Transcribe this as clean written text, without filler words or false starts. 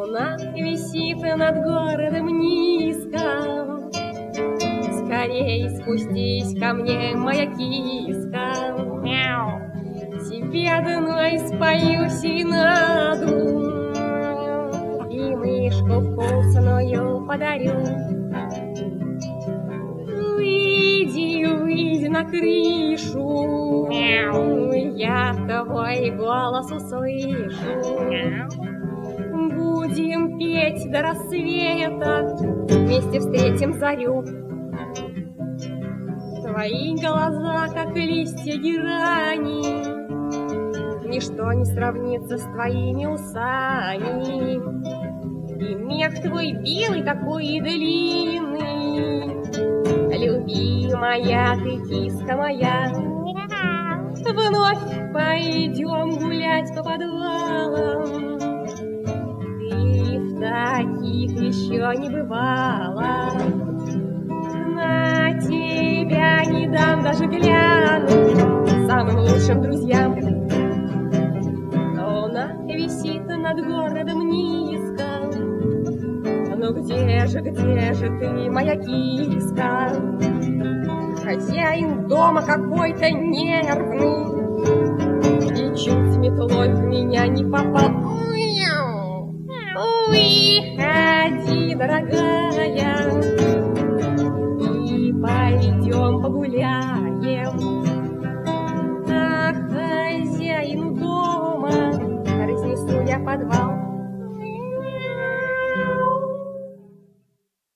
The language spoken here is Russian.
Луна висит над городом низко. Скорей спустись ко мне, моя киска. Мяу. Тебе одной спою серенаду и мышку вкусную подарю. Выйди на крышу, мяу. Я твой голос услышу. Мяу. Будем петь до рассвета, вместе встретим зарю. Твои глаза, как листья герани, ничто не сравнится с твоими усами. И мех твой белый такой и длинный. Любимая ты, киска моя, вновь пойдем гулять по подвалам. Ты в таких еще не бывала. На тебя не дам даже глянуть самым лучшим друзьям. Луна висит над городом низко. Ну где же ты, моя киска? Хозяин дома какой-то нервный и чуть метлой в меня не попал. Выходи, дорогая, и пойдем погулять.